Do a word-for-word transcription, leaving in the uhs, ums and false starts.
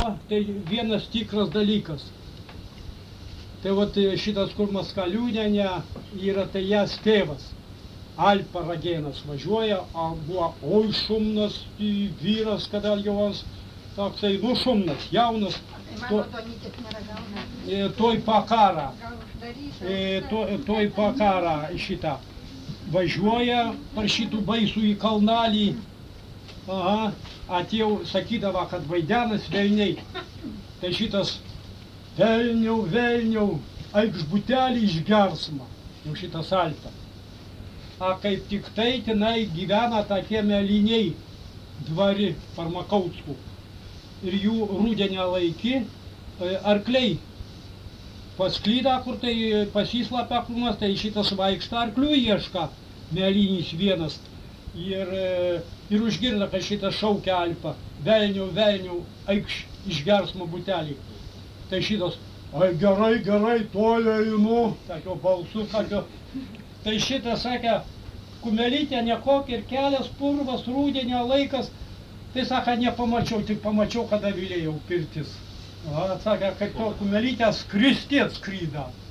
Va, tai vienas tikras dalykas. Tai vat šitas, kur Maskaliūnienė yra, tai jas tėvas. Alpa Ragėnas važiuoja, a buvo, oi šumnas vyras, kada Jovans toksai, nu šumnas, jaunas. To, e, toj pakarą, e, to, toj pakarą šitą. Važiuoja par šitų baisų į kalnalį. Aha, atėjau, sakydavo, kad vaidenas velniai. Tai šitas velniau, velniau, eikš butelį išgersma, jau šitas Alpa. A kaip tik tai tenai gyvena tokie meliniai dvari Parmakauskų. Ir jų rudenę laikį arkliai pasklyda, kur tai pasislapia krūmas, tai šitas vaikšta arklių ieška, melinis vienas. Ir, ir užgirda, kad šitas šaukia Alpa, velniau, velniau, eikš išgersma butelį. Tai šitas, ai gerai, gerai, toliau einu, tokio balsu, tokio. Tai šitas sakė, kumelytė nekokia ir kelias purvas, rudenio laikas. Tai sakė, nepamačiau, tik pamačiau, kada vilėjau pirtis. Sakė, kaip to kumelytė skristi atskryda.